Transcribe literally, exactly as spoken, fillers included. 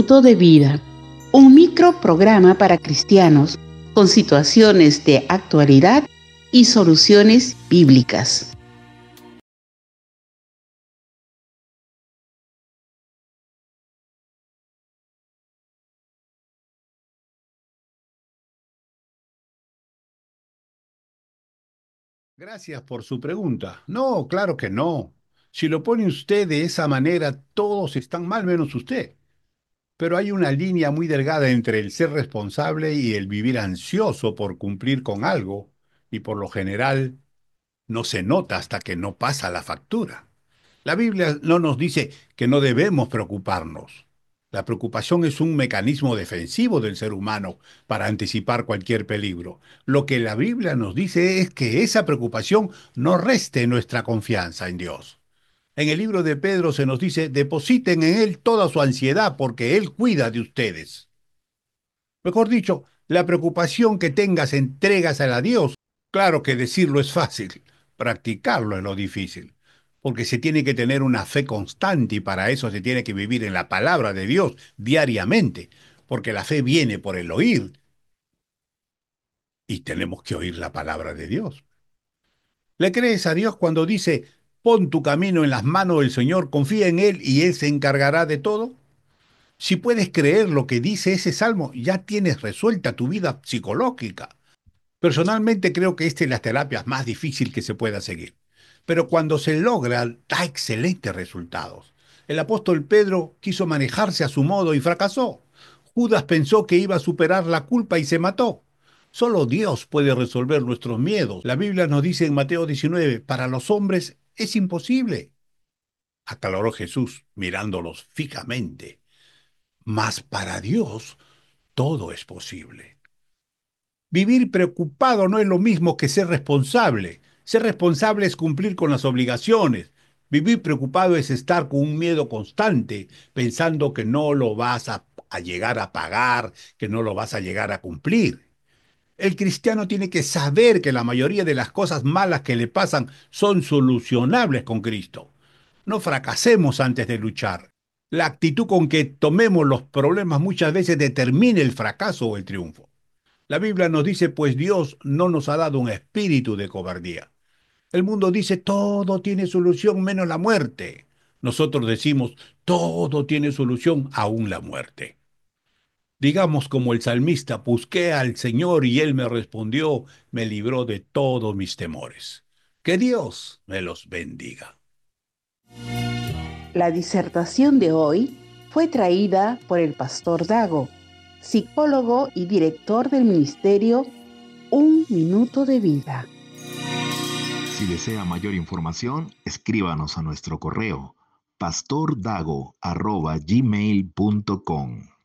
minuto de vida, un microprograma para cristianos con situaciones de actualidad y soluciones bíblicas. Gracias por su pregunta. No, claro que no. Si lo pone usted de esa manera, todos están mal menos usted. Pero hay una línea muy delgada entre el ser responsable y el vivir ansioso por cumplir con algo, y por lo general no se nota hasta que no pasa la factura. La Biblia no nos dice que no debemos preocuparnos. La preocupación es un mecanismo defensivo del ser humano para anticipar cualquier peligro. Lo que la Biblia nos dice es que esa preocupación no reste nuestra confianza en Dios. En el libro de Pedro se nos dice, depositen en Él toda su ansiedad porque Él cuida de ustedes. Mejor dicho, la preocupación que tengas, entrégasela a Dios. Claro que decirlo es fácil, practicarlo es lo difícil, porque se tiene que tener una fe constante y para eso se tiene que vivir en la palabra de Dios diariamente, porque la fe viene por el oír y tenemos que oír la palabra de Dios. ¿Le crees a Dios cuando dice, pon tu camino en las manos del Señor, confía en Él y Él se encargará de todo? Si puedes creer lo que dice ese salmo, ya tienes resuelta tu vida psicológica. Personalmente creo que esta es la terapia más difícil que se pueda seguir, pero cuando se logra da excelentes resultados. El apóstol Pedro quiso manejarse a su modo y fracasó. Judas pensó que iba a superar la culpa y se mató. Solo Dios puede resolver nuestros miedos. La Biblia nos dice en Mateo diecinueve, para los hombres es imposible, aclaró Jesús mirándolos fijamente, mas para Dios todo es posible. Vivir preocupado no es lo mismo que ser responsable. Ser responsable es cumplir con las obligaciones. Vivir preocupado es estar con un miedo constante, pensando que no lo vas a, a llegar a pagar, que no lo vas a llegar a cumplir. El cristiano tiene que saber que la mayoría de las cosas malas que le pasan son solucionables con Cristo. No fracasemos antes de luchar. La actitud con que tomemos los problemas muchas veces determina el fracaso o el triunfo. La Biblia nos dice, pues Dios no nos ha dado un espíritu de cobardía. El mundo dice, todo tiene solución menos la muerte. Nosotros decimos, todo tiene solución aún la muerte. Digamos como el salmista, busqué al Señor y Él me respondió, me libró de todos mis temores. Que Dios me los bendiga. La disertación de hoy fue traída por el pastor Dago, psicólogo y director del ministerio Un Minuto de Vida. Si desea mayor información, escríbanos a nuestro correo pastordago arroba gmail punto com.